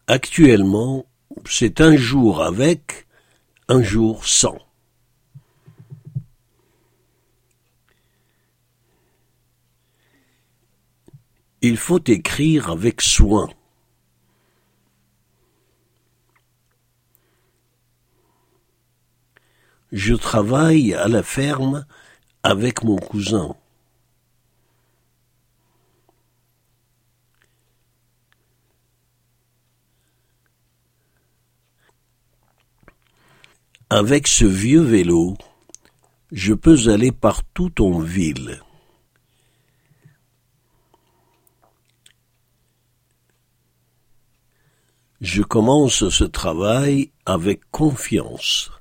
Actuellement, c'est un jour avec, un jour sans. Il faut écrire avec soin. Je travaille à la ferme avec mon cousin. Avec ce vieux vélo, je peux aller partout en ville. Je commence ce travail avec confiance.